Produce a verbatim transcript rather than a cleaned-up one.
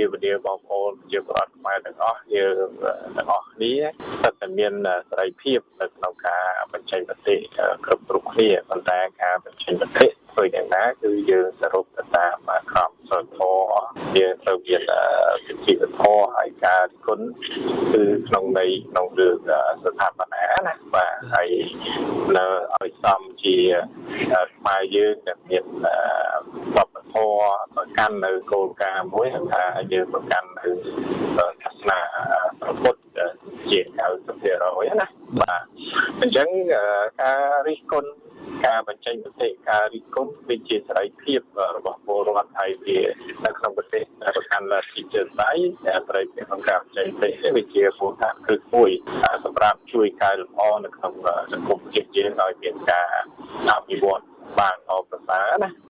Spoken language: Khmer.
វនាបងប្អូនជាប្រដ្ឋខ្មែរទាំងអស់យើងទាំងអស់គ្នាតែតែមានសេរីភាពនៅក្នុងការបញ្ចេញមតិគ្រប់គ្រប់គ្នាប៉ុន្តែការបញ្ចេញមតិធ្វើយ៉ាងណាគឺយើងសរុបទៅតាមក្រមសីលធម៌យើងត្រូវមានវិជ្ជាធម៌ហើយការរិះគន់គឺក្នុងន័យក្នុងរឿងស្ថាបនាណាបាទហើយនៅឲ្យសមជាខ្មែរយើងដែលមានវប្បធម៌ប្រកាន់នៅគោលការណ៍មួយថាយើងប្រកាន់នៅសាសនាពុទ្ធជា九十ភាគរយណាបាទអញ្ចឹងការរិះគន់ការបញ្ចេញមតិការរិះគន់វាជាសេរីភាពរបស់ពលរដ្ឋហើយវានៅក្នុងប្រទេសប្រកាន់លទ្ធិជាតិដៃដែលត្រូវមានការបញ្ចេញមតិវាជាមូលដ្ឋានគ្រឹះមួយសម្រាប់ជួយកែលម្អនៅក្នុងសង្គមជាតិយើងឲ្យមានការអភិវឌ្ឍបានអបអរសាណា